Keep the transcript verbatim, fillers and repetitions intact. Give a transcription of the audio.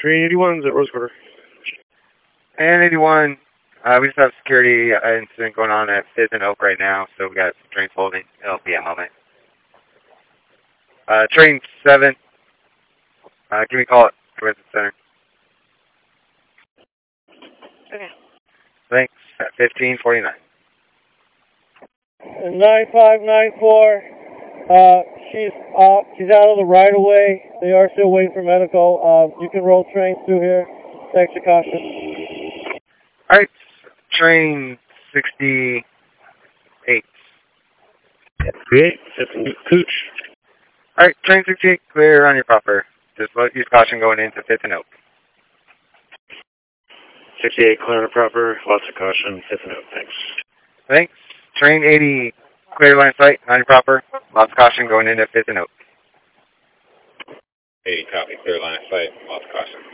Train eighty-one is at Rose Quarter. And eighty-one, uh, we just have security uh, incident going on at fifth and Oak right now, so we got some trains holding. It'll be a moment. Uh, train seven, uh, can we call it Transit Center? Okay. Thanks. At fifteen forty-nine. nine five nine four, uh, she's uh, she's out of the right of way. They are still waiting for medical. Uh, you can roll trains through here. Extra caution. All right, train sixty-eight. Great. That's Cooch. All right, train sixty-eight, clear on your buffer. Just use caution going into fifth and Oak. sixty-eight, clear and proper. Lots of caution. fifth and Oak. Thanks. Thanks. Train eighty, clear line of sight, on your proper. Lots of caution going into fifth and Oak. eighty, copy. Clear line of sight. Lots of caution.